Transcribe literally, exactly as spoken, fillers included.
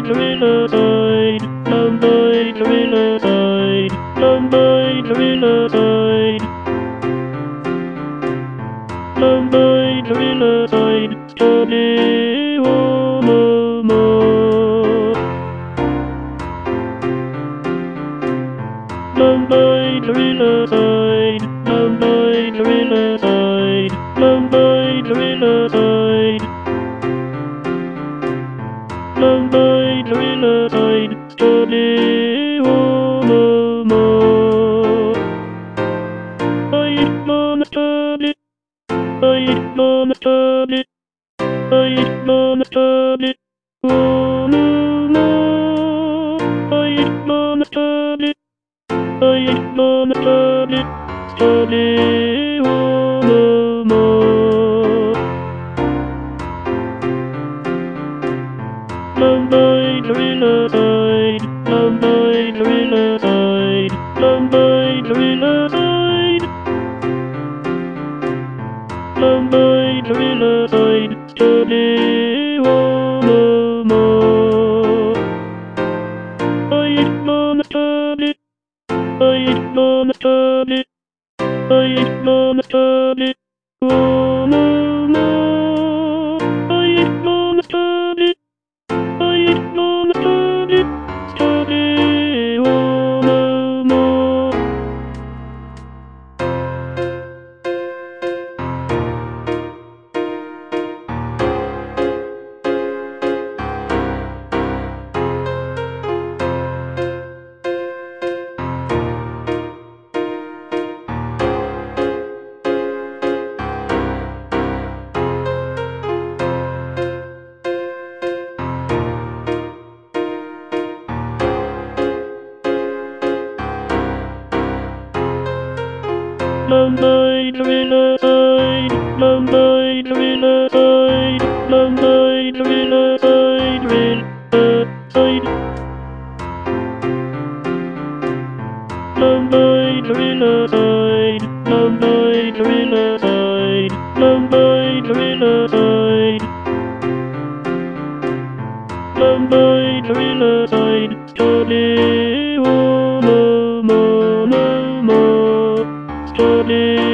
gorilla side, Lambai gorilla side, Lambai gorilla side, Lambai gorilla side, study one more. Lambai gorilla side, Lambai gorilla side, Lambai gorilla side, Lambai gorilla side, study one more. I gonna study, I gonna study, I gonna study one more. I gonna study, I gonna study, study one more. Lambai gorilla side, Lambai gorilla side, Lambai gorilla side, Lambai gorilla side, study one more. I gonna study, I gonna study, I gonna study one more. I gonna study, I gonna study, study one more. Lambai gorilla side, Lambai gorilla side, Lambai gorilla side, gorilla side. Lambai gorilla side, Lambai gorilla side, Lambai gorilla side, Lambai gorilla side, study one more, more, more, study.